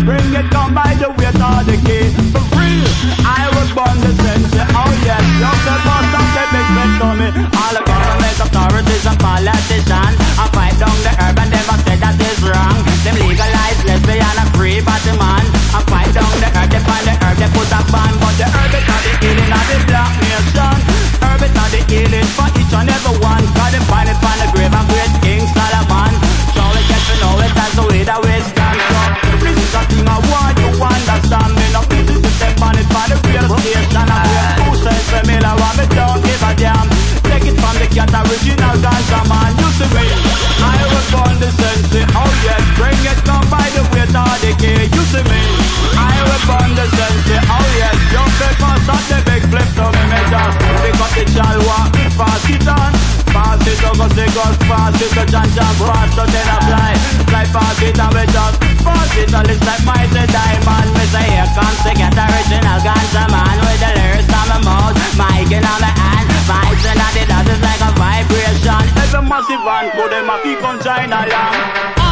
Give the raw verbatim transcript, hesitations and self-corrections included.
bring it come by the weight of the key. For real, I was born the sensei. Oh yes, you're the boss of the big friend to me. All the government authorities and politicians, I fight down the herb and never said that is wrong. Them legalize lesbian and free body man. I fight down the herb, they find the herb, they put a ban. But the herb is not the healing of the black nation. Herb is not the healing for each and every one. God them find it from the grave of great King Solomon. Surely get to know it as the way that we stand. So this is a thing I want you understand me. Now this is the step on it for the real station. I wear two cents for me, I want me don't give a damn. Take it from the cat original ganja man. You see me, I was born the sensei. Oh yes, bring it down by the weight of the key. You see me, I was born the sensei. Oh yes, young because of the big flip to me, me just pick up the chalwa, pass it on. Pass it over, say goes fast, it's a jump jump fast, so then I fly. Fly past it and we just pass it, and it's like mighty diamond. Me say here comes the get original ganja man with the lyrics on my mouth, mic in on my hand. Vibes and that it does, it's like a vibration. Every massive one, put them up, keep on shine along.